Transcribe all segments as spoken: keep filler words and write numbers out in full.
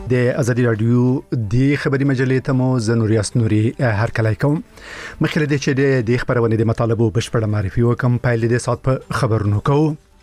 د ازادي رادیو د خبري مجلې ته مو زنوریاس نوري هر کله کوم مخکې د چې د خبرونه د مطالبه بشپړه معرفي وکم پایل د سات په خبرونو کو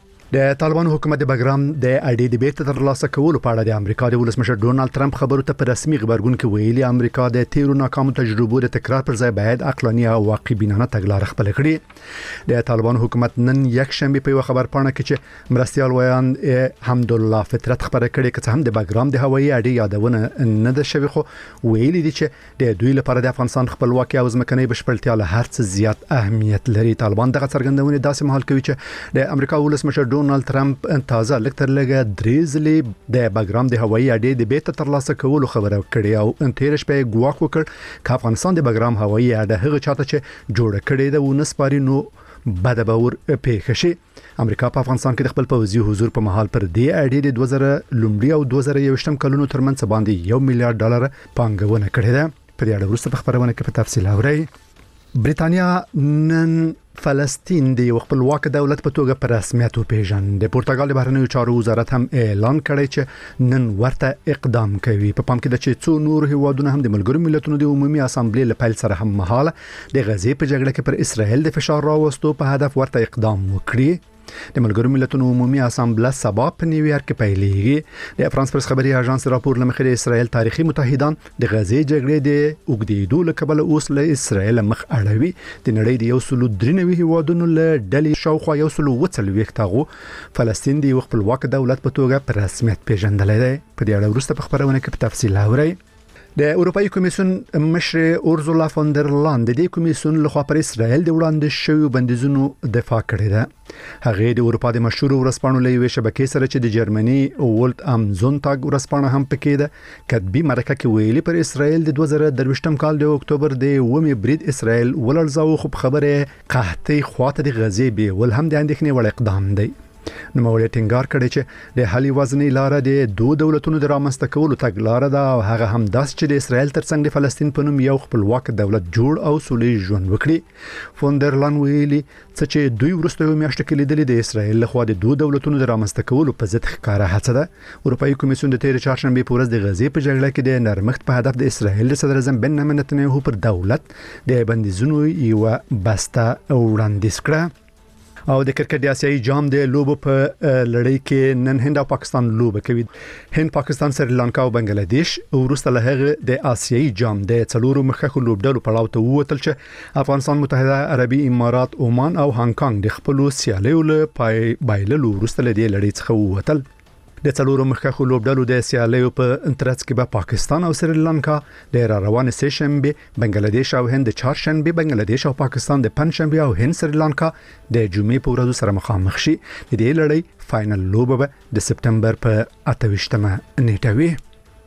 د طالبان حکومت د بګرام د اډې د بیت تر لاسه کولو په اړه د امریکا د ولسمشر ډونالد ټرمپ خبرو ته په رسمي خبرګون کې ویلي امریکا د تیرو ناکامو تجربو د تکرار پر ځای باید عقلاني او واقعي بینانه تګلارې خپل کړي د طالبان حکومت نن یک شنبه په خبر پاڼه کې چې مرستيال ویان حمدالله فطرت خبره کړي چې هم د بګرام د هوایي اډې یادونه نه ده شوی خو ویلي دي چې د دوی لپاره د افغانستان خپلواکي او ځمکنۍ بشپړتیا له هر څه زیات اهمیت لري. طالبان دغه څرګندونه داسې مهال کوي چې د امریکا ولسمشر ډونالد ټرمپ تازه لکتر لګه دریزلی د بګرام د هوایي اډې د بیت تر لاسه کولو خبره کړې او تیر شپه ګواښ وکړ چې افغانستان د بګرام هوایي اډه هغه چاته چې جوړ کړي د ونسپاري نو بد باور پیښ شي. امریکا په افغانستان کې د خپل پوځي حضور په محل پر دی اډې د دوه زره لومړی او دوه زره یوویشتم کلونو ترمنځ باندې یو میلیارډ ډالر پانګونه کړې ده. په دې اړه وروسته په خبرونه کې په تفصیل اورئ. برېټانیا نن فلسطین د یو خپلواک دولت په توګه په رسمیت وپیژند. د پرتګال بهرنیو چارو وزارت هم اعلان کړی چې نن ورته اقدام کوي. په پام کې د چې څو نور هیوادونه هم د ملګرو ملتونو د عمومي اسامبلې لپاره سره هم مهاله د غزې په جګړه کې پر اسرائیل د فشار راوستو په هدف ورته اقدام وکړي. د ملګرو ملتونو عمومي اسامبلې سبا په نیویارک کې پیلېږي. د فرانس پرس خبري اژانس راپور لمخې د اسرائیل تاریخي متحدان د غزې جګړې د اوګدېدو لکبل اوس له اسرائیل مخ اړوي. د نړۍ د یو سلو درنوي هیوادونو له ډلې شاوخوا یو سلو وڅلويختغو فلسطین د یو خپلواک دولت په توګه په رسمیت پیژندل دی. په دې اړه وروسته په خبرونه کې په تفصیل اورئ. د اروپאי کمیسیون مشر اورزولا فون در لاین د دې کمیسیون لخوا پر اسرائیل د وړاندې شویو بندیزونو دفاع کړې ده. هغه د اروپا د مشهور ورسپانو لوي شبکې سره چې د جرمني ولټ ام زونتاګ ورسپانه هم پکې ده کتبي مرکه کې ویلي پر اسرائیل د دوه زره درویشتم کال د اکتوبر د اومې برید اسرائیل ولړزاو خو خبره قحطي خواته د غزې به ول هم د اندېښنې وړ اقدام دی. نو مولې ټینګار کړي چې د حل وزنی لار د دوه دولتونو د رامنځته کولو تګلارې ده او هغه هم داس چې د اسرائیل ترڅنګ د فلسطین په نوم یو خپلواک دولت جوړ او سولې ژوند وکړي. فون در لاین ویلي چې دوی ورسته میاشت کې لیدلې د اسرائیل لخوا د دوه دولتونو د رامنځته کولو په ضد ښکارا هڅه ده. اروپאי کمیسیون د تیر چهارشنبه په ورځ د غزې په جګړه کې د نرمښت په هدف د اسرائیل د صدر اعظم بنیامین نتنیاهو پر دولت د بندیزونو یو بسته وړاندیز کړه. او د کرکټ د آسیایي جام د لوبو په لړۍ کې نن هند او پاکستان لوبه کوي. هند پاکستان سریلانکا او بنگلاديش وروسته له هغه د آسیایي جام د څلورو مخکښو لوبډلو په لاوته ووتل چې افغانستان، متحده عربي امارات، عمان او هانګ کانګ د خپل سیالیو له پای بایللو وروسته له دې لړۍ څخه ووتل. د څلورو مخکښو لوبډلو د سیالیو په ترڅ کې به پاکستان او سریلانکا د روانه سه شنبه، بنگلاديش او هند د چهارشنبه، بنگلاديش او پاکستان د پنځشنبه او هند سریلانکا د جمعې په ورځو سره مخامخ شي. د دې لړۍ فائنل لوبه به د سپتمبر په اته ویشتمه نیټه وي.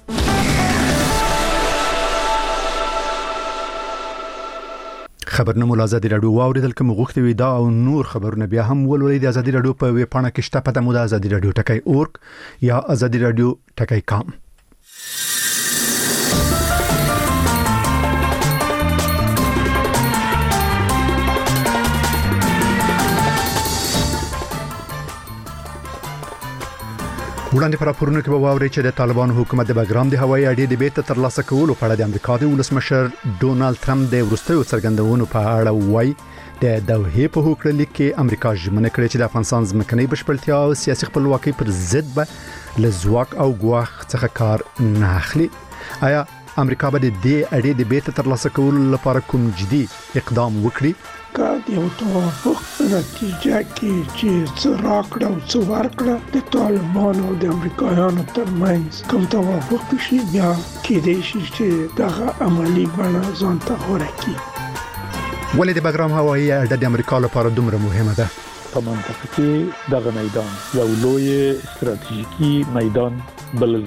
خبرنامه ازادي رادیو واوریدل کوم غوښتي وي دا او نور خبرونه بیا هم ولولئ د ازادي رادیو په ویب پاڼه کې شته پته مو د ازادي رادیو ټکی اورګ یا ازادي رادیو ټکی کام. وړاندې پر راپورونه کې به واوري چې د طالبان حکومت د بګرام د هوایي اډې د بیت تر لاسه کولو په اړه د امریکا د ولسمشر ډونالد ټرمپ د وروستیو څرګندونو په اړه وایي. د دوحې په هوکړه لیک کې امریکا ژمنه کړې چې د افغانستان ځمکنۍ بشپړتیا او سیاسي خپلواکي پر ضد به له ځواک او ګواښ څخه کار نه اخلي. آیا امریکا به د دې اډې د بیت تر لاسه کولو لپاره کوم جدي اقدام وکړي؟ کا یو توافق نتیجه کې چې څه راکړه او څه ورکړه د طالبانو او د امریکایانو ترمنځ کوم توافق شي بیا کېدای شي چې دغه عملی بڼه ځان ته غوره کړي. ولې د بګرام هوایي اډه د امریکا لپاره دومره مهمه ده؟ په منطقه کې دغه میدان یو لوی استراتیژیکي میدان بلل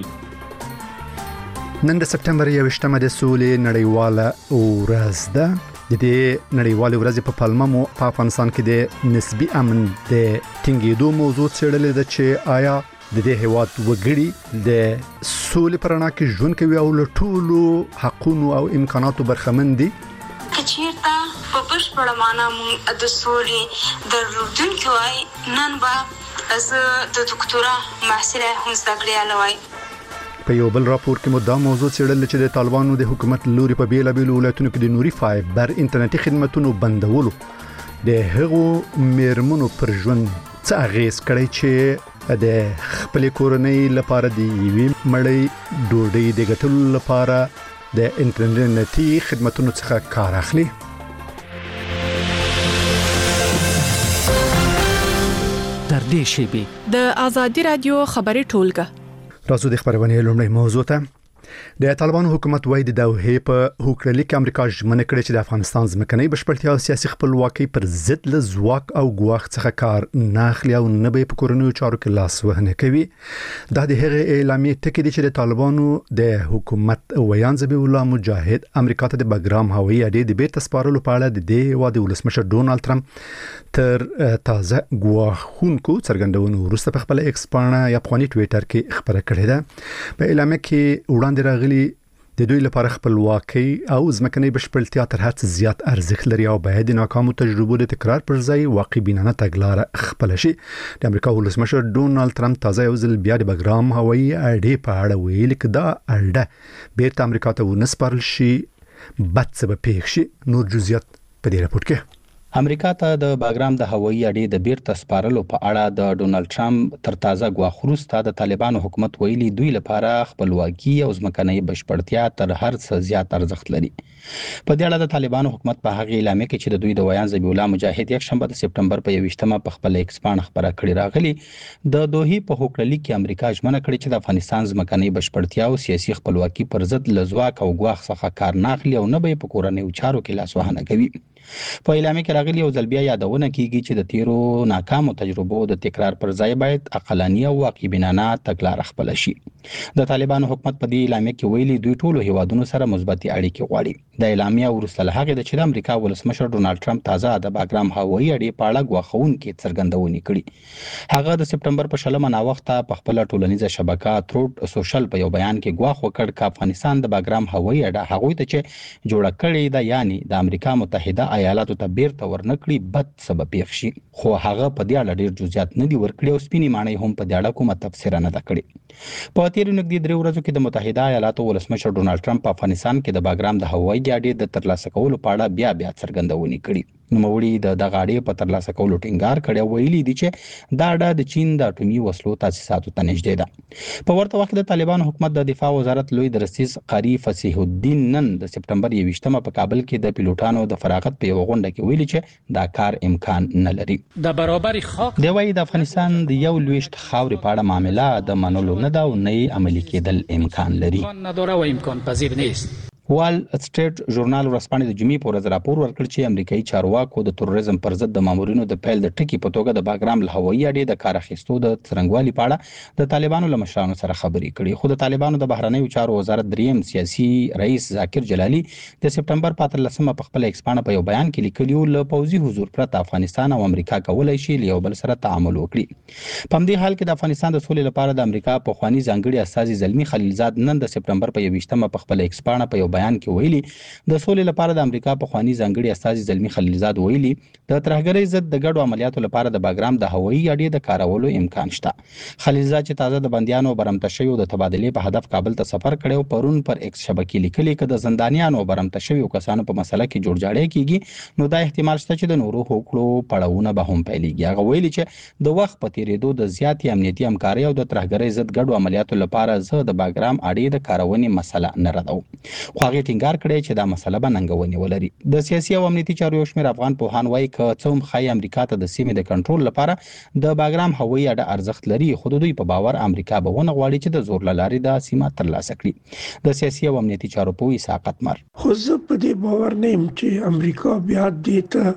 کیږي. نن د سپتمبر یوویشتمه د سولې نړیواله ورځ ده. د دې نړیوالې ورځې په پلمه مو په افغانستان کې د نسبی امن د ټینګېدو موضوع څېړلې ده چې آیا د دې هیواد وګړي د سولې پرانا کې ژوند کوي او له ټولو حقوقو او امکاناتو برخمن دي. کچیرته په بشپړه معنا موږ د سولې درلودونکو وای نن به از د دکتورا محصله هم زده کړې وای. په یو بل راپور کې مو دا موضوع څېړل چې د طالبانو د حکومت لوري په بیلابېلو ولایتونو کې د نوري فایبر انټرنیټي خدماتونو بندولو د هغو میرمنو پر ژوند څه اغیز کړی چې د خپل کورنۍ لپاره د یوې مړۍ ډوډۍ د ګټلو لپاره د انټرنیټي خدماتونو څخه کار اخلي. در دې شیبي د آزادي رادیو خبري ټولګه راځو د خبرونه لومړی موضوع ته. د طالبانو حکومت وایي د دوحې په هوکړه لیک امریکا ژمنه کړې چې د افغانستان ځمکنۍ بشپړتیا او سیاسي خپلواکي پر ضد له ځواک او ګواښ څخه کار نه اخلي او نه به په کورنیو چارو کې لاس وهنه کوي. دا د هغه اعلامیې ټکی دي چې د طالبانو د حکومت ویان ذبیح الله مجاهد امریکا ته د بګرام هوایي اډې د بیرته سپارلو په اړه د دې هیواد ولسمشر ډونالد ټرمپ تر تازه ګواښونکو څرګندونو وروسته په خپل ایکس پاڼه یا افغاني ټویټر کې خبره کړې ده. په اعلامیه کې وړاندې راغلي د دوی لپاره خپلواکي او ځمکنۍ بشپړتیا تر هر څه زیات ارزښت لري او باید د ناکامو تجربو د تکرار پر ځای واقع بینانه تګلاره خپل شي. د امریکا ولسمشر ډونالد ټرمپ تازه یو ځل بیا د بګرام هوایي اډې په اړه ویل چې دا اډه بیرته امریکا ته ونسپارل شي بد څه به پیښ شي. نور جزئیات په دې راپور کې. امریکا ته د باګرام د هوایي اډې د بیرته سپارلو په اړه د ډونالد ټرمپ تر تازه ګواښ وروسته د طالبانو حکومت ویلي دوی لپاره خپلواکي او ځمکنۍ بشپړتیا تر هر څه زیات ارزښت لري. په دې اړه د طالبانو حکومت په هغه اعلامیه کې چې د دوی د ویان ذبیح الله مجاهد یک شنبه د سپټمبر په یوویشتمه په خپل ایکس پاڼه خبره کړې راغلي د دوحې په هوکړه لیک کې امریکا ژمنه کړې چې د افغانستان ځمکنۍ بشپړتیا او سیاسي خپلواکي پر ضد له ځواک او ګواښ څخه کار نه اخلي او نه به په کورنیو چارو کې لاس وهنه کوي. په اعلامیه کې راغلي یو ځل بیا یادونه کیږي چې د تیرو ناکامو تجربو د تکرار پر ځای باید عقلاني او واقع بینانه تګلاره خپل شي. د طالبانو حکومت په دې اعلامیه کې ویلي دوی ټولو هیوادونو سره مثبتې اړیکې غواړي. د اعلامیه وروسته له هغه د چې د امریکا ولسمشر ډونالد ټرمپ تازه د باګرام هوایي اډې په اړه ګواښونکې څرګندونې کړې. هغه د سپټمبر په شلمه ناوخته په خپل ټولنیزه شبکه تروډ سوشل په یو بیان کې ګواښ وکړ چې افغانستان د باګرام هوایي اډه هغوی ته چې جوړه کړې ده یعنی د امریکا متحده ایالاتو ته بیرته ورنکړي بد سبب پیښ شي. خو هغه په دې اړه ډیر جزئیات نه دي ورکړي او سپینې معنی هم په دې اړه کومه تفسیر نه ده کړې. په تیر نږدې درې ورځو کې د متحده ایالاتو ولسمشر ډونالد ټرمپ په افغانستان کې د باګرام د هوایي اډې د ترلاسه کولو په اړه بیا بیا څرګندونې کړې. نوموړي د دغه اډې په ترلاسه کولو ټینګار کړی ویلي دي چې دا اډه د چین د اټومي وسلو تاسیساتو ته نږدې ده. په ورته وخت د طالبانو حکومت د دفاع وزارت لوی درسیز قاری فصیح الدین نن د سپټمبر یوویشتمه په کابل کې د پیلوټانو د فراغت په یو غونډه کې ویلي چې دا کار امکان نه لري. د برابر خاک دی وايي د افغانستان د یو لويشت خاورې په اړه معاملې د منلو نه دا او نه عملي کېدل امکان لري. نداره و امکان پذیر نیست. وال سټریټ ژورنال ورځپاڼې د جمعې په ورځ راپور ورکړ چې امریکایي چارواکو د تروریزم پر ضد د مامورینو د پیل د ټکی په توګه د باګرام له هوایي اډې د کار اخیستو د څرنګوالي په اړه د طالبانو له مشرانو سره خبرې کړې. خو د طالبانو د بهرنیو چارو وزارت دریم سیاسي رئیس ذاکر جلالي د سپټمبر په اتلسمه په خپل ایکس پاڼه په یو بیان کې لیکلی و له پوځي حضور پرته افغانستان او امریکا کولای شي له یو بل سره تعامل وکړي. په همدې حال کې د افغانستان د سولې لپاره د امریکا په خواني ځانګړي استازي زلمی خلیلزاد نن د سپټمبر په یوویشتمه په خپل ایکس پاڼه په یو بیان کې ویلي د سولې لپاره د امریکا په خواني ځانګړي استازي زلمی خلیلزاد ویلي د ترهګرۍ ضد د ګډو عملیاتو لپاره د باګرام د هوایي اډې د کارولو امکان شته. خلیلزاد چې تازه د بندیانو برمته شویو د تبادلې په هدف کابل ته سفر کړی او پرون پر ایکس شبکې لیکلي چې د زندانیانو برمته شویو کسانو په مسله کې جوړجاړی کیږي نو دا احتمال شته چې د نورو حقوقو پړاوونه به هم پیلېږي. هغه ویلي چې د وخت په تیریدو د زیاتې امنیتي همکارۍ او د ترهګرۍ ضد ګډو عملیاتو لپاره زه د باګرام اډې د کارونې مسله نه ردوم. خو هغه ټینګار کړی چې دا مسله به ننګونې ولري. د سیاسي او امنیتي چارو یو شمېر افغان پوهان وایي که څه هم ښایي امریکا ته د سیمې د کنټرول لپاره د باګرام هوایي اډه ارزښت لري خو د دوی په باور امریکا به ونه غواړي چې د زور له لارې د سیمه ترلاسه کړي. د سیاسي او امنیتي چارو پوه اسحاق اتمر خو زه په دې باور نه یم چې امریکا بیا دې ته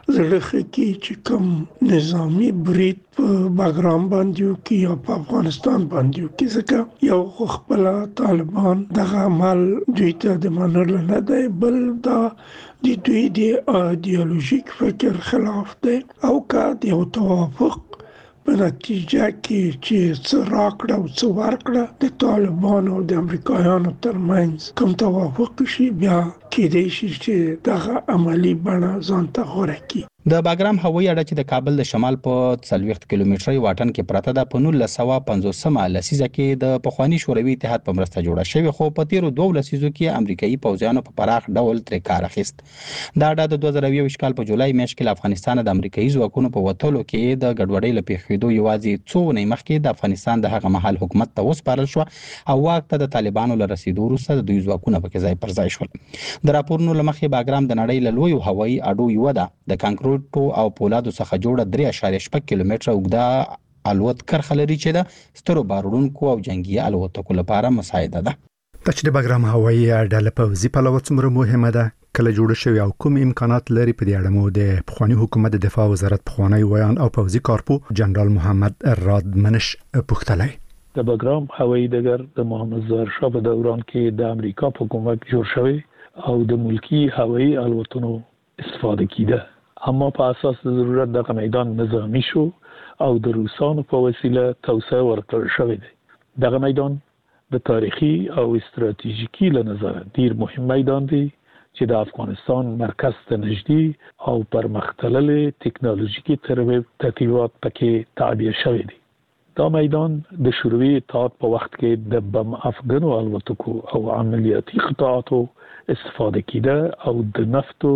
زړه کې چې کوم نظامی برید په باګرام باندې وکړي یا په افغانستان باندې وکړي ځکه یو خو خپل طالبان دغه عمل دوی ته د منلو نه دی بل دا د دوی د ایدیالوژیک فکر خلاف دی او که د یو توافق په نتیجه کې چې څه راکړه او څه ورکړه د طالبانو او د امریکایانو ترمنځ کوم توافق شي بیا کېدای شي چې دغه عملی بڼه ځان ته غوره کړي. د باګرام هوایي اډه چې د کابل د شمال په څلوېښت کیلومتري واټن کې پراته ده په نولس سوه پنځوسمه لسیزه کې د پخوانی شوروي اتحاد په مرسته جوړه شوې، خو په تیرو دوه لسیزو کې امریکایي پوځیانو په پراخ ډول ترې کار اخیست. دا اډه د دوه زره یوویشت کال په جولای میاشت کې له افغانستان د امریکایي ځواکونو په وتلو کې د ګډوډۍ له پیښېدو یوازې څو اونۍ مخکې د افغانستان د هغه مهال حکومت ته وسپارل شو او واک ته د طالبانو له رسیدو وروسته د دوی ځواکونه پکې ځای پر ځای شول. د راپورونو له مخې باګرام د نړۍ له لویو هوایي اډو یوه ده. د کانکریټو او پولادو څخه جوړه درې اعشاریه شپږ کیلومتره اوږده الوت کرښه لري چې د سترو باروړونکو او جنگي الوتکو لپاره مساعده ده. د چې د باګرام هوایي اډه له پوځي پلوه څومره مهمه ده، کله جوړه شوې او کوم امکانات لري، په دې اړه مو د پخوانی حکومت د دفاع وزارت پخوانی ویان او پوځي کارپو جنرال محمد رادمنش پوښتلی. د باګرام هوایي ډګر د محمد ظاهر شاه په دوران کې د امریکا په کومک جوړ شوی او د ملکی هوایي الوتنو استفاده کیده، اما په اساس د ضرورت دغه میدان نظامی شو او د روسانو په وسیله توسعه ورکړل شوې ده. دغه میدان د تاریخي او استراتیژیکي له نظره ډیر مهم میدان دی چې د افغانستان مرکز ته نږدې او پرمختللې ټکنالوژیکي ترتیبات پکې تعبیه شوی دی. دا میدان د شوروي اتحاد په وخت کې د بم افغانو الوتکو او عملیاتي قطعاتو استفاده کیده او د نفتو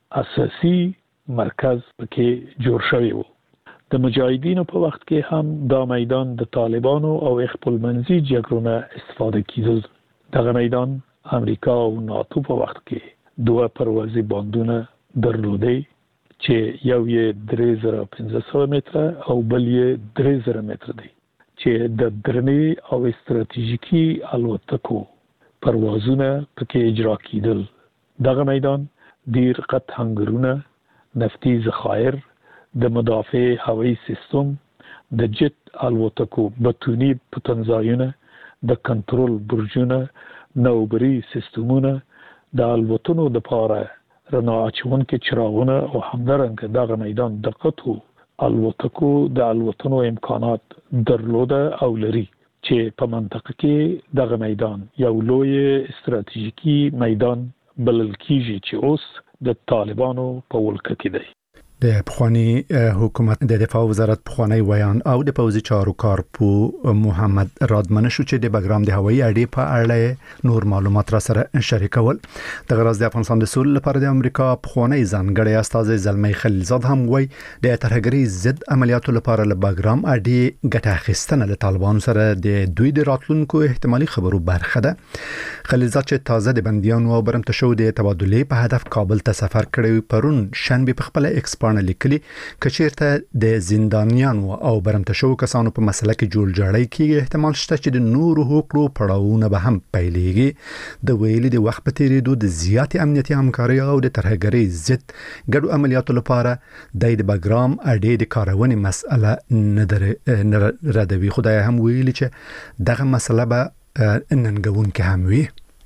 اساسي مرکز پکې جوړ شوی و. د مجاهدینو په وخت کې هم دا میدان د طالبانو او خپلمنځي جګړو استفاده کیده. دغه میدان امریکا او ناتو په وخت کې دوه پروازي باندونه درلودي چې یو یې درې زره پنځه سوه متره او بل یې درې زره متره دی چې د درنې او استراتیژیکي الوتکو پروازونه پکې اجرا کیدل. دغه میدان ډیر قط هنګرونه، نفتي ذخایر، د مدافع هوایي سیستم، د جت الوتکو بتونی پتنځایونه، د کنټرول برجونه، نوبري سیستمونه، د الوتنو د پاره رڼا اچونکي چراغونه او همدارنګه دغه میدان د قطو الوتکو د الوتنو امکانات درلوده او لري چې په منطقه کې دغه میدان یو لوی استراتیژیکي میدان بلل کیږي چې اوس د طالبانو په ولکه کې دی. د پخوانی حکومت د دفاع وزارت پخوانی ویان او د پوځي چارو کارپو محمد رادمنش چې د باګرام د هوایي اډې په اړه نور معلومات را سره شریکول. د غرض د افغانستان د سولې لپاره د امریکا پخوانی ځانګړی استازی زلمی خلیلزاد هم وایي د ترهګرۍ ضد عملیاتو لپاره له باګرام اډې ګټه اخیستنه له طالبانو سره د دوی د راتلونکو احتمالي خبرو برخه ده. خلیلزاد چې تازه د بندیانو او برمته شو د تبادلې په هدف کابل ته سفر کړی پرون شنبه په خپل ایکسپانس لیکلي کچیرته د زندانیانو او برمته شو کسانو په مسله کې جوړ جاړی کې احتمال شته چې د نورو حقوقو پړاوونه به هم پیلېږي. د ویلي د وخت په تیریدو د زیات امنیتي همکاري او د ترهګرۍ ضد ګډو عملیاتو لپاره د باګرام اډې د کارونې مسأله نه ردوي. خدای هم ویلي چې دغه مسله به ننګونکې هم وي.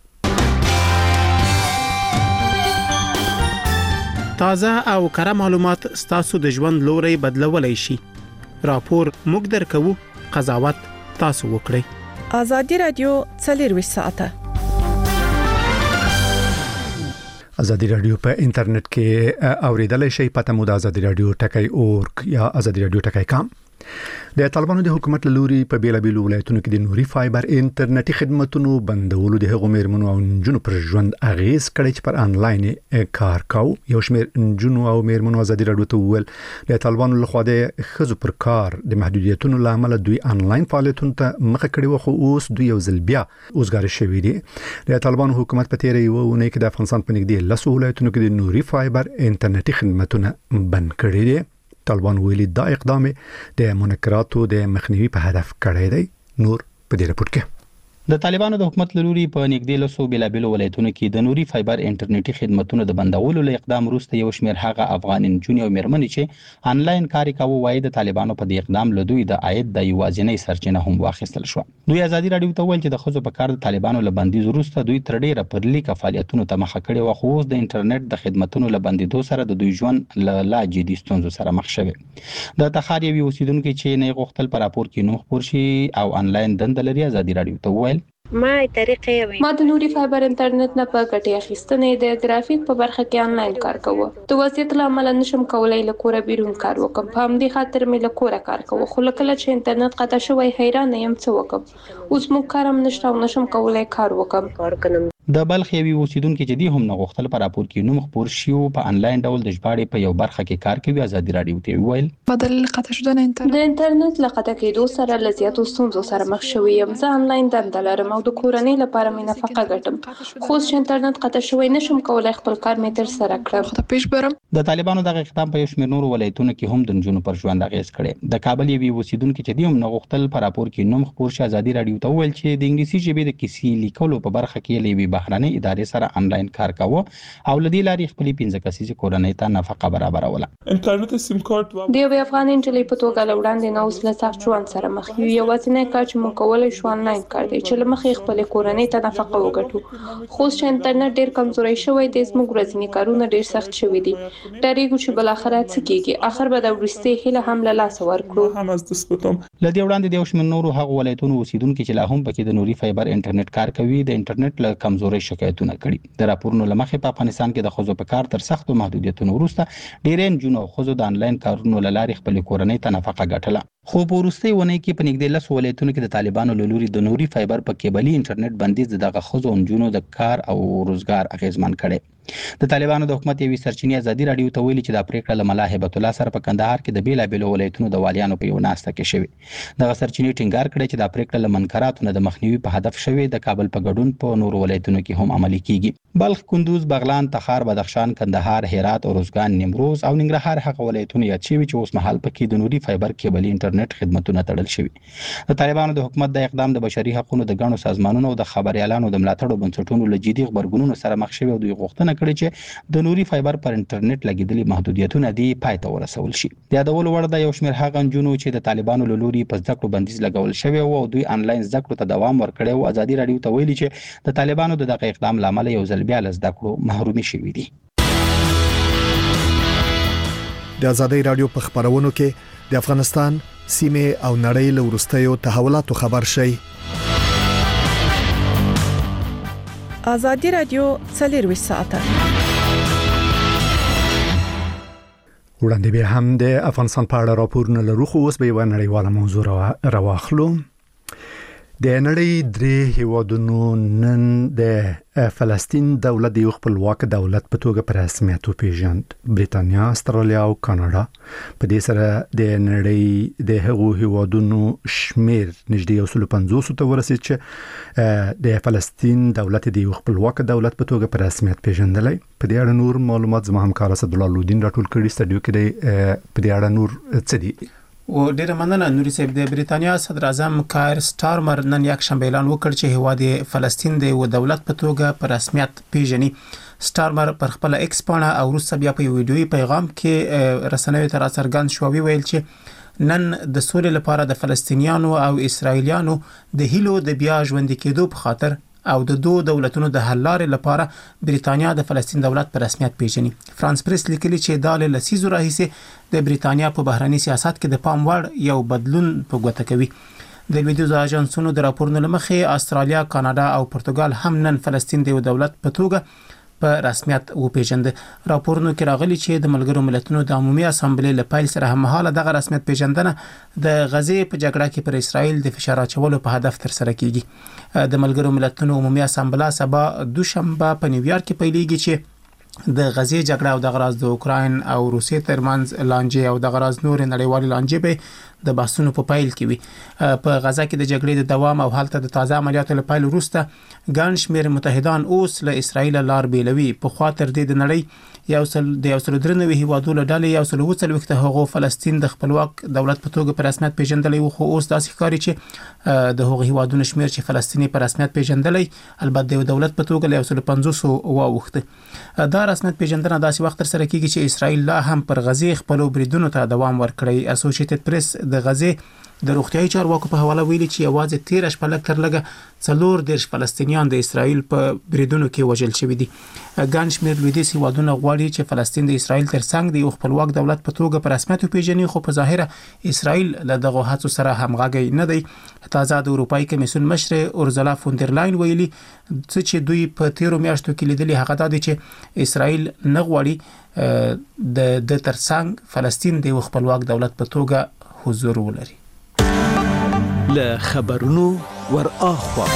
تازه او کره معلومات ستاسو د ژوند لوري بدلولای شي. راپور موږ درکو، قضاوت تاسو وکړئ. ازادي رادیو څلور ساعته. ازادي رادیو په انټرنیټ کې اوریدلای شئ. پته مو د ازادي رادیو ټکی اورګ یا ازادي رادیو ټکی کام. د طالبانو د حکومت لوري په بیل بیل ولایتونو کې د نوري فایبر انټرنیټي خدماتونو بندولو د هغو میرمنو او نجونو پر ژوند اغیز کړی چې پر انلاین کار کاو. یو شمېر نجونو او میرمنو ازادي رادیو ته وویل د طالبانو لخوا د ښځو پر کار د محدودیتونو له امله دوی انلاین فعالیتونو ته مخه کړې وه، خو اوس دوی یو ځل بیا اوسګاري شوي دي. د طالبانو حکومت په تیره یوه اونۍ کې د افغانستان په نږدې لسو ولایتونو کې د نوري فایبر انټرنیټي خدماتونه بند کړي دي. طالبان ویلي دا اقدام د منکراتو د مخنیوي په هدف کړی دی. نور په دې راپور کې د طالبانو د حکومت لوري په نږدې لسو بېلابېلو ولایتونو کې د نوري فایبر انټرنیټي خدماتونو د بندولو له اقدام وروسته یو شمېر هغه افغان نجونې او میرمنې چې انلاین کار کاوه وایي د طالبانو په دې اقدام له دوی د عاید د یوازینۍ سرچینه هم واخیستل شو. دوی ازادي رادیو ته ویل چې د ښځو په کار د طالبانو له بندیز وروسته دوی تر ډېره پر لیکه فعالیتونو ته مخه کړې وه، خو اوس د انټرنیټ د خدماتونو له بندېدو سره د دوی ژوند له لا جدي ستونزو سره مخ شوی. د تخار یوې اوسیدونکي چې نه غوښتل په راپور کې نوم خپور شي او انلاین دنده لري ازادي رادیو ته وویل ما طریقې وي ما د نوري فایبر انټرنیټ نه په ګټې اخیستنې د ګرافیک په برخه کې انلاین کار کوم. د وضعیت له امله نشم کولای له کوره بیرون کار وکم. په همدې خاطر مې له کوره کار کوم. خو کله چې انټرنیټ قطع شوی حیران یم څه وکم. اوس مو کارم نشته او نشم کولای کار وکم. کار کنم. د بلخ یوي اوسیدونکو چې دی هم نه غوښتل پر راپور کې نوم خبر شي او په انلاین ډول د ژباړې په یو برخه کې کار کوي. ازادي رادیو ته ویل بدل قطع شدن انټرنیټ د انټرنیټ له قطع کېدو سره له زیاتو ستونزو سره مخ شوی یم. زه انلاین دنده لرم او د کورنۍ لپاره مې نفقه ګټم. خو چې انټرنیټ قطع شوی نشم کولای خپل کار مې تر سره کړم. خو پیش برم د طالبانو دغه اقدام په یو شمېر نورو ولایتونو کې هم د نجونو پر ژوند اغیز کړي. د کابل یوي اوسیدونکو چې دی هم نه غوښتل پر راپور کې نوم خبر شي. ازادي رادیو ته ویل چې د انګلیسي ژبې د کیسې لیکلو په برخه کې لوي بهراني ادارې سره انلاین کار کاوه او لدی لاري خپل پنځه کسیزه کورنۍ ته نفقه برابروله. انټرنیټ سیم کارت د یو افغان انټلی په توګه لوړاندې نو وسله سخت ژوند سره مخ یو یوازینی کار چې مو کولای شو انلاین کار دی چې لمخې خپل کورنۍ ته نفقه وګټو. خو چې انټرنیټ ډیر کمزوري شوی دی زموږ ورځنی کارونه ډیر سخت شوي دي. ډاریږو چې بل اخر څه کیږي. اخر به د ورستي هله هم له لاس ورکړو. هم از دسپتم لدی وړاندې د یو شمېر نورو هغه ولایتونو اوسیدونکو چې لا هم پکې د نوري فایبر انټرنیټ کار کوي د انټرنیټ له کمزوري شکایتونه کړي. د راپورونو لمخې په افغانستان کې د خزو په کار تر سختو محدودیتونو وروسته ډېرین جنو خزو د انلاین کارونو لاري خپل کورنۍ ته نفقه ګټله. خو په وروستي ونه کې په نږدې لس ولایتونو کې د طالبانو له لوري د نوري فایبر په کیبلي انټرنیټ بندیز دغه خزو او جنو د کار او روزګار اغیزمن کړي. د طالبانو د حکومت یوې سرچینې ازادي رادیو ته ویلي چې د پریکړه له ملا هیبت الله سره په کندهار کې د بیلابېلو ولایتونو د والیانو په یو ناسته کې شوی. دغه سرچینې ټینګار کړی چې د پریکړه له منکراتو نه د مخنیوي په هدف شوی د کابل په ګډون په نورو ولایتونو کې هم عملي کیږي. بلخ، کندوز، بغلان، تخار، بدخشان، کندهار، هرات، اروزګان، نیمروز او ننګرهار هغه ولایتونه یاد شوي چې اوس مهال پکې د نوري فایبر کیبلي انټرنیټ خدمتونه تړل شوي. د طالبانو د حکومت د اقدام د بشري حقوقو د غړو سازمانونو او د خبريالانو د ملاتړو بنسټونو له جدي خبرګونونو سره مخ شوي او دوی غوښتنه کړې چې د نوري فایبر پر انټرنیټ لګیدلي محدودیتونه دی پای ته ورسول شي. د یادول وړ د یو شمېر هغه نجونو چې د طالبانو له لوري په زده کړو بندیز لګول شوی او دوی انلاین زده کړو ته دوام ورکړی او ازادي رادیو ته ویلي چې د طالبانو د دغه اقدام لامل یو ځل بیا له زده کړو محرومي شوي دي. د ازادي رادیو په خبرونو کې د افغانستان سیمه او نړۍ له ورستیو تحولاتو خبر شي. ازادي رادیو څلور ساعته وړاندې به هم د افغانستان په اړه راپورونه لرو. خو اوس به یو نړیواله موضوع راواخلو. د نړۍ درې هیوادونو نن د فلسطین دولت د یو خپلواک دولت په توګه په رسمیت وپیژند. بریتانیا، استرالیا او کاناډا. په دې سره د نړۍ د هغو هیوادونو شمیر نږدې یو سل پنځوس ته ورسید چې د فلسطین دولت د یو خپلواک دولت په توګه په رسمیت پیژندلی. په دې اړه نور معلومات زما همکار اسدالله لودین راټول کړي. سټډیو کې په دې اړه نور څه دي؟ او ډیره مننه نوري صاحب. د بریتانیا صدر اعظم کایر سټارمر نن یک شنبه اعلان وکړ چې هواد فلسطین د یو دولت په توګه په رسمیت پیژني. سټارمر پر خپل ایکس پاڼه او وروسته بیا په ویډیوي پیغام کې رسنیو ته راڅرګند شو ویل چې نن د سولې لپاره د فلسطینیانو او اسرایلیانو د هیلو د بیا ژوند کېدو په خاطر او د دوه دولتونو د حل لارې لپاره بریتانیا د فلسطین دولت په رسمیت پیژني. فرانس پریس لیکلي چې د لسیزو راهیسې د بریتانیا په بهرني سیاست کې د پام وړ یو بدلون په ګوته کوي. د ویډیو اژانسونو د راپورونو لمخې استرالیا، کاناډا او پرتګال هم نن فلسطین د یو دولت په توګه په رسمیت وپیژند. راپورونو کې راغلي چې د ملګرو ملتونو د عمومي اسامبلې له پیل سره هممهاله دغه رسمیت پیژندنه د غزې په جګړه کې پر اسرائیل د فشار اچولو په هدف تر سره کیږي. د ملګرو ملتونو عمومي اسامبله سبا دوشنبه په نیویارک کې پیلېږي چې د غزې جګړه او د غراز د اوکراین او روسیې ترمنځ لانجې او د غراز نور نړیوال لانجې به د بحثونو په پیل کې وي. په غزا کې د جګړې د دوام او حالت د تازه عملیاتو له پیل وروسته ګڼ شمېر متحدان اوس له اسرائیل لار بیلوي. په خاطر د نړۍ یو سل د یو سل درنوي هیوادونو ډلې یو سل وڅلوېښت هغو فلسطین د خپلواک دولت په توګه په رسمیت پیژندلی و. خو اوس داسې ښکاري چې د هغو هیوادونو شمیر چې فلسطیني په رسمیت پیژندلی البته د دولت په توګه له یو سل پنځوس واوښته. دا رسمیت پیژندنه داسې وخت تر سره کیږي چې اسرائیل لا هم پر غزې خپلو بریدونو ته دوام ورکړی. اسوسییټډ پریس د غزې د روغتیاي چارواکو په حواله ویلي چې یوازې تیر شپه لږ تر لږه څلور دیرش فلسطینیان د اسرائیل په بریدونو کې وژل شوي دي. ګڼ شمېر لویدیځ هیوادونه غواړي غواړي چې فلسطین د اسرایل ترڅنګ د یو خپلواک دولت په توګه په رسمیت وپیژني، خو په ظاهره اسرایل له دغه هڅو سره همغږی نه دی. تازه د اروپאי کمیسیون مشر اورزلا فوندرلاین ویلي چې دوی په تیرو میاشتو کې لیدلي هغه دا دی چې اسرایل نه غواړي د د ترڅنګ فلسطین د یو خپلواک دولت په توګه حضور ولري. له خبرونو ور اخوا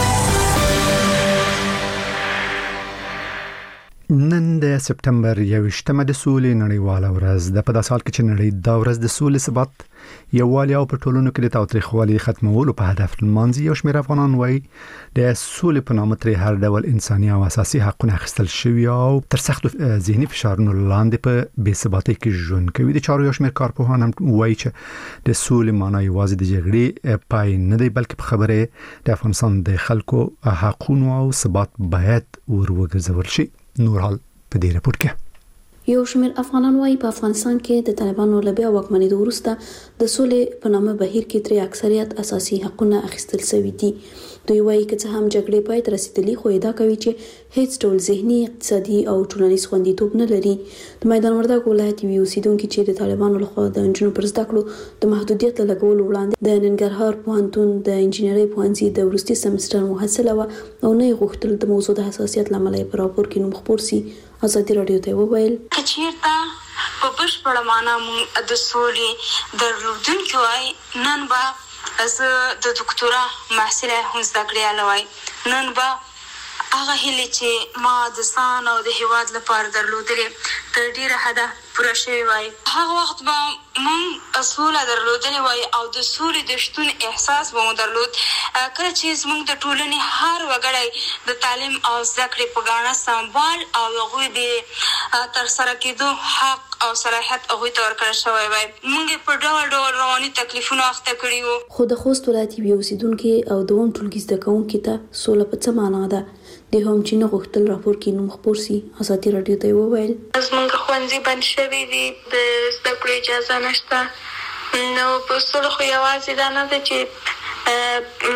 نن د سپتمبر یوویشتمه د سولې نړیواله ورځ ده. په داسې حال کې چې نړۍ دا ورځ د سولې، ثبات، یووالي او په ټولنو کې د تاوتریخوالي ختمولو په هدف لمانځي. یو شمېر افغانان وایي د سولې په نامه ترې هر ډول انساني او اساسي حقونه اخیستل شوي او تر سختو ذهني فشارونو لاندې په بې ثباتۍ کې ژوند کوي. د چارو یو شمېر کارپوهان هم وایي چې د سولې معنی یوازې د جګړې پای نه دی، بلکې په خبره د افغانستان د خلکو حقونو او ثبات باید وروګرځول شي. نور حال په دې رپورت کې یو شمېر افغانان وايي په افغانستان کې د طالبانو له بیا واکمنۍ وروسته د سولې په نامه بهیر کې تر اکثریت اساسي حقونه اخیستل شوي دي. دوی وايي چې هم جګړې پای ته رسیدلي، خو ادعا کوي چې هیڅ ډول ذهني، اقتصادي او ټولنیز خوندیتوب نه لري. د میدان وردګ ولایت یو اوسیدونکو چې د طالبانو لخوا د انجونو پر زده کړو د محدودیت له لګولو وړاندې د ننګرهار پوهنتون د انجینرۍ پوهنځي د وروستي سمستر محصله و او نه غوښتل د موضوع د حساسیت لامل په راپور کې نوم خپور سي. ازادي رادیو ته وویل کچیرته په بشپړه معنا موږ د سولې درلودونکو وای نن به از د ډاکټورا محصله هم زده کړې لوي، نن به هغه هلي چې ما د ځان او د هیواد لپاره درلودلې تر ډیره حده پوره شوی وای. هغه وخت به موږ سوله درلودلې وای او د سولې د شتون احساس به مو درلود. کله چې زموږ د ټولنې هر وګړی د تعلیم او زده کړې په ګاڼه سمبال او هغوی د ترسره کېدو حق او صلاحیت هغوی ته ورکړل شوی وای. موږ په ډول ډول رواني تکلیفونه اخته کړي وو. خو د خوست ولایت یو اوسیدونکي او دوم ټولګي زده کوونکي ته سوله په څه معنا ده؟ د هم چې نه غوښتل راپور کې نوم خپور سي. ازادي رادیو ته وویل زموږ ښوونځي بند شوي دي، د زده کړو اجازه نشته. نو په سولو خو یوازې دا نه ده چې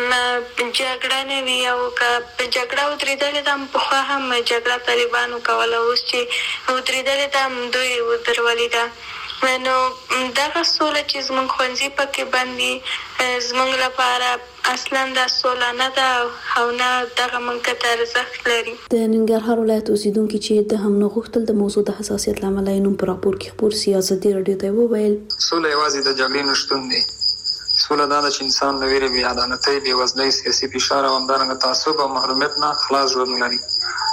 جګړه نه وي او که په جګړه ودرېدلې ده هم پخوا هم جګړه طالبانو کوله، اوس چې ودرېدلې ده هم دوی ودرولې ده. نو دغه سوله چې زموږ ښوونځي پکې بند دي زموږ لپاره اصلا دا سوله نه ده او نه دغه موږ ته ارزښت لري. د ننګرهار ولایت اوسیدونکي چې د هم نه غوښتل د موضوع د حساسیت لامل یې نوم په راپور کې خپور سي. ازادي رادیو ته وویل سوله یوازې د جګړې نشتون دی. سوله دا ده چې انسان له ویرې، بې عدالتۍ، بې وزلۍ، سیاسي فشار او همدارنګه تعصب او محرومیت نه خلاص ژوند ولري.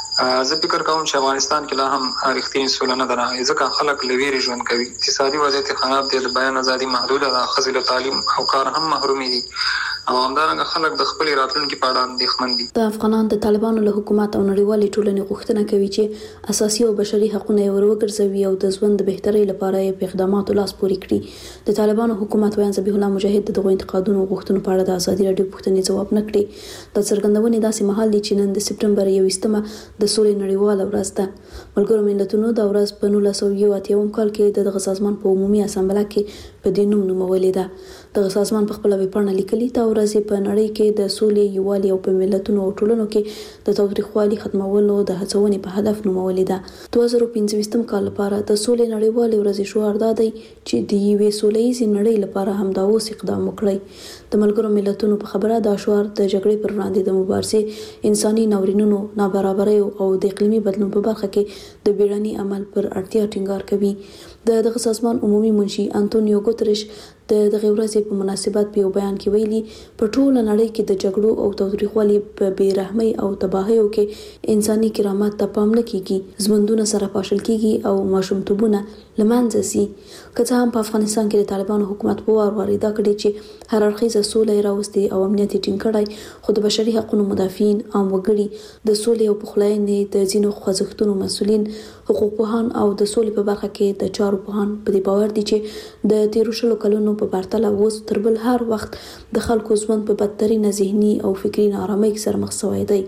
زه فکر کوم چې افغانستان کې لا هم رښتینې سوله نه ده راغلې، ځکه خلک له ویرې ژوند کوي. اقتصادي وضعیت خراب دی، د بیان ازادي محدوده ده، ښځې له تعلیم او کار هم محرومې دي او همدارنګه خلک د خپل راتلونکي په اړه اندېښمن دي. د افغانان د طالبانو له حکومت او نړیوالې ټولنې غوښتنه کوي چې اساسي او بشري حقوقونه یې وروګرځوي او د ژوند د بهترۍ لپاره یې په اقداماتو لاس پورې کړي. د طالبانو حکومت ویان ذبیح الله مجاهد دغه انتقادونو او غوښتنو په اړه د ازادي رادیو پوښتنې ځواب نه کړي. د څرګندونې داسې مهال دی چې نن د سپتمبر یوویشتمه د سولې نړیواله ورځ ده. ملګرو ملتونو د ورځ په نولس سوه یو اتیا کال کې د دغه سازمان په عمومي اسامبله کې په دې نوم نومولې ده. دغه سازمان په خپل ویبپاڼه لیکلي دا ورځ په نړۍ کې د سولې، یووالي او په ملتونو او ټولنو کې د تاوتریخوالي ختمولو د هڅونې په هدف نومولې ده. دوه زره پنځه کال لپاره د سولې نړیوالې ورځ شعار دا دی چې د یوې سولهییزې نړۍ لپاره همدا اوس اقدام وکړئ. د ملګرو ملتونو په خبره دا شعار د جګړې پر وړاندې د مبارزې، انساني ناورینونو، نابرابرۍ او د اقلیمي بدلون په برخه کې د بیړني عمل پر اړتیا ټینګار کوي. د دغه سازمان عمومي منشي انټونیو ګوتریش د دغه ورځې په مناسبت په یو بیان کې ویلي په ټوله نړۍ کې د جګړو او تاوتریخوالي په بې رحمۍ او تباهیو کې انساني کرامت ته پام نه کیږي، ژوندونه سره پاشل کیږي او ماشومتوبونه له منځه ځي. که څه هم په افغانستان کې د طالبانو حکومت په وار وار ادعا کړې چې هر اړخیزه سوله یې راوستې او امنیت یې ټینګ کړی، خو د بشري حقوقو مدافعین، عام وګړي، د سولې او پخلاینې د ځینو خوځښتونو مسؤلین، حقوقپوهان او د سولې په برخه کې د چارو پوهان په دې باور دي چې د تیرو شلو کلونو په پرتله اوس تر بل هر وخت د خلکو ژوند په بدترینه ذهني او فکري ناارامۍ سره مخ شوی دی.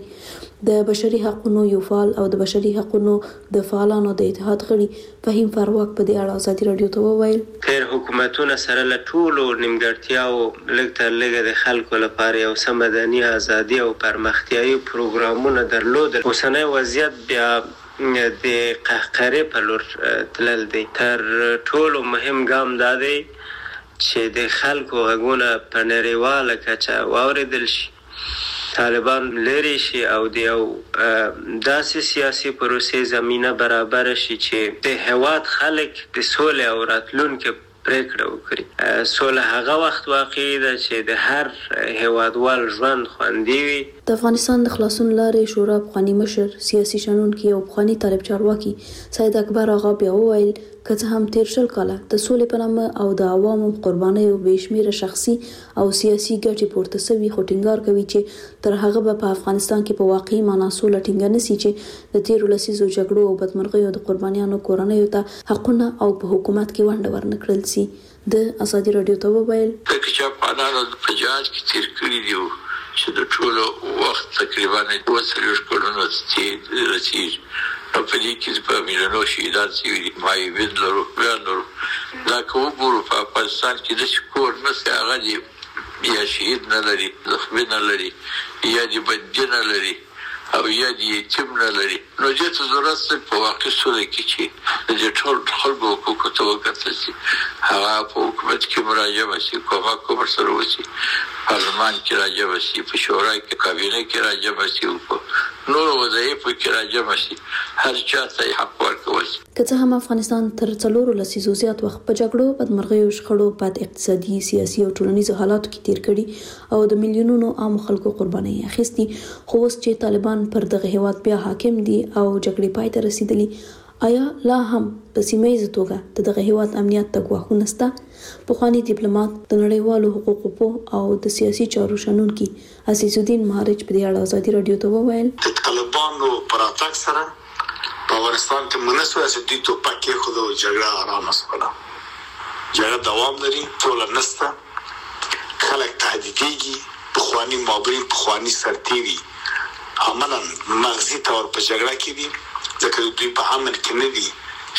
د بشري حقوقو یو فعال او د بشري حقوقو د فعالانو د اتحاد غړي فهیم فاروق په دې اړه ازادي رادیو ته وویل تیر حکومتونه سره له ټولو نیمګړتیاو لږ تر لږه د خلکو لپاره یو څه مدني ازادي او پرمختیایي پروګرامونه درلودل. اوسنی وضعیت بیا د قهقرې په لور تلل دی. تر ټولو مهم ګام دا دی چې د خلکو غږونه په نړیواله کچه واورېدل شي، طالبان لري شي او د یو داسې سیاسي پروسې زمینه برابر شي چې د هېواد خلک د سولې او راتلونکي پریکړه وکړي. سوله هغه وخت واقعي ده چې د هر هېوادوال ژوند خوندي وي. د افغانستان د خلاصون لارې شورا پخوانی مشر سیاسي شنونکي او پخوانی طالب چارواکي سید اکبر آغا بیا وویل که څه هم تیر شل کاله د سولې په نامه او د عوامو قربانیو بې شمېره شخصي او سیاسي ګټې پورته سوي، خو ټینګار کوي چې تر هغه به په افغانستان کې په واقعي معنا سوله ټینګه نسي چې د تیرو لسیزو جګړو او بدمرغیو د قربانیانو کورنیو ته حقونه او په حکومت کې ونډه ورنکړل سي. د ازادي رادیو ته وویل چې افغانانو په جهاد کې تیر کړي دي چې د ټولو وخت تقریبا دوه څلوېښت کلونو ته رسیږي. نو په دې کې په میلیونو شهیدان شوي دي، معیوبین لرو، بیا لرو. دا که وګورو په افغانستان کې داسې کور نشته هغه دې یا شهید نه لري، زخمي نه لري، یا دې بندي نه لري او یا دې یتیم نه لري. نو دې ته ضرورت دی په واقعي سوله کې چې د دې ټول خلکو حقوقو ته وکتل شي، هغه په حکومت کې مراجعه وشي، کومک ورسره وشي، پارلمان کې راجعه وشي، په شورا کې کابینه کې راجعه وشي، په نورو وظایفو کې راجعه وشي، هر چا ته حق ورکول شي. که څه هم افغانستان تر څلورو لسیزو زیات وخت په جګړو، بدمرغیو، شخړو، بد اقتصادي، سیاسي او ټولنیزو حالاتو کې تیر کړي او د میلیونونو عام خلکو قرباني اخیستي، خو اوس چې طالبان پر دغه هیواد بیا حاکم دي او جګړې پای ته رسیدلي، آیا لا هم په سیمه‌ییزه توګه د دغه هیواد امنیت ته ګواښونه شته؟ پخوانی ډیپلوماټ د نړیوالو حقوقو پوه او د سیاسي چارو شنونکي عزیز الدین مهارج په دې اړه ازادي رادیو ته وویل د طالبانو پر اتاک سره په افغانستان کې منسوي اساسي توپک کې خو د جګړه آرام اسوله جګړه دوام لري، ټول نسته، خلک تهدیدېږي، پخوانی مابین پخوانی سرتیري عملاً مغزي تور په جګړه کې دي، ځکه دوی په امن کې نه دي،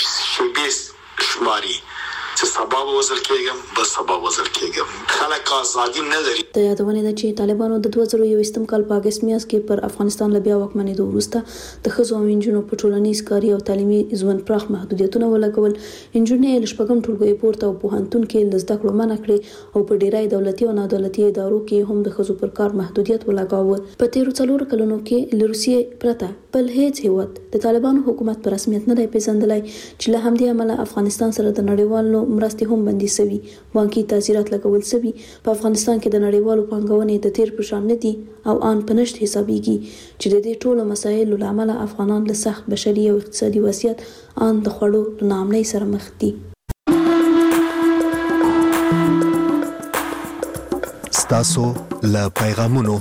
شبیه شماري چې سبب وزل کېږم بس سبب وزل کېږم، خلک ازادي نه لري. د یادونه ده چې طالبانو د دوه زره یوویشتم کال په اګست میاشت کې پر افغانستان له بیا واکمنېدو وروسته د ښځو او نجونو په ټولنیز، کاري او تعلیمي ژوند پراخ محدودیتونه ولګول. نجونې له شپږم ټولګي پورته او پوهنتون کې له زده کړو منع کړې او په ډیری دولتي او نادولتي ادارو کې هم د ښځو پر کار محدودیت ولګاوه. په تیرو څلورو کلونو کې له روسیې پرته بل هیڅ هیواد د طالبانو حکومت په رسمیت نه دی پیژندلی چې له همدې امله افغانستان سره د نړیوالو مرستې هم بندي شوي، بانکي تعزیرات لګول شوي. په افغانستان کې د نړیوالو پانګونې د تیر په شان نه دي او ان په نشت حسابېږي چې د دې ټولو مسایلو له امله افغانان له سخت بشري او اقتصادي وضعیت ان د خوړو له ناامنۍ سره مخ دي. ستاسو له پیغامونو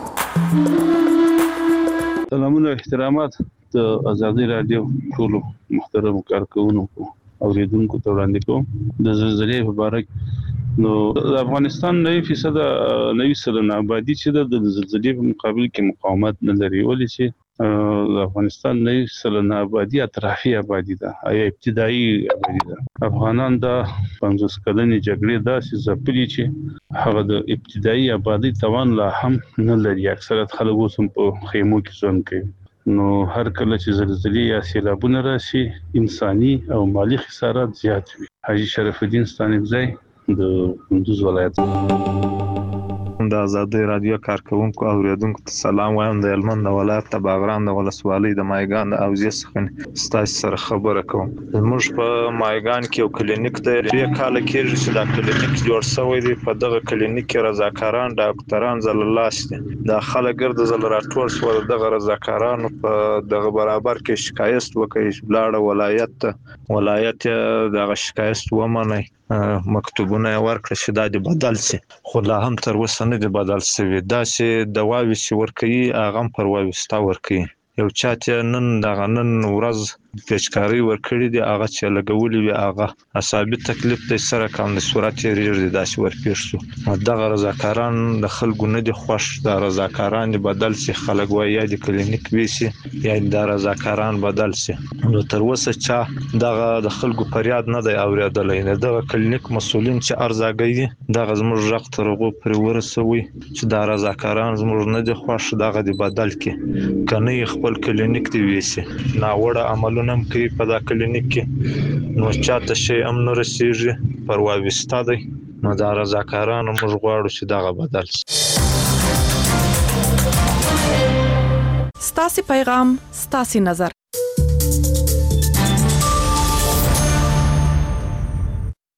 سلامونه احترامات د ازادي رادیو ټولو محترم کارکونکو اوریدونکو ته وړاندې کوم. د زلزلې په اړه نو د افغانستان نوي فیصد نوي سلنه آبادی چې د زلزلې په مقابل کې مقاومت نه لري، ولې چې د افغانستان نوي سلنه آبادی اطرافي آبادی ده یا ابتدایي آبادی ده. افغانان د پنځوس کلنې جګړې داسې ځپلي چې هغه د ابتدایي آبادی توان لا هم نه لري. اکثریت خلک اوس هم په خیمو کې ژوند کوي. نو هر کله چې زلزلې یا سیلابونه راشي انساني او مالی خسارات زیات وي. حاجی شرف الدین ستانکزی د کندوز ولایت. د ازادي رادیو کارکونکو او اوریدونکو ته سلام وایم. د هلمند ولایت د باغران د ولسوالۍ د مایګان د اوزې څخه ستاسو سره خبره کوم. موږ په مایګان کې یو کلینیک دی، ډېر کال کېږي چې دا کلینیک جوړ شوی دی. په دغه کلینیک کې رضاکاران ډاکټران زللاش دي. دا خلک ګرد زل راټول شو، دغه رضاکارانو په دغه برابر کې شکایت وکړي، بلاړه ولایت ته ولایت دغه شکایت ومني، مکتوبونه ورکړي چې دا د بدل شي، خو لا هم تر اوسه نه دی بدل شوی. دا چې دواوې چې ورکوي هغه هم پر واوستا ورکوي. یو چا چې نن دغه نن ورځ پیچکاری ورکړي دي هغه چې لګولي وي هغه اصابي تکلیف د سره کم د صورت ریږي داسې ورپېښ شو. دغه رضاکاران د خلکو نه دي خوښ، د رضاکاران بدل سي خلک وایي یا د کلینیک ویسي یا د رضاکاران بدل سي. نو تر اوسه چې دغه د خلکو فریاد نه دی اوریدلای نه دغه کلینیک مسولین چې ارزاګي دغه زموږ رغ تر غو پر ورسوي چې د رضاکاران زموږ نه دي خوښ دغه دی بدل کې کنه خپل کلینیک دی ویسي نا وړه عملونه هم کوي په دا کلینیک کې نو چاته شي هم نه رسیږي پروا وستا دی. نو دا رضاکارانو موږ غواړو چې دغه بدل شي. ستاسو پیغام ستاسو نظر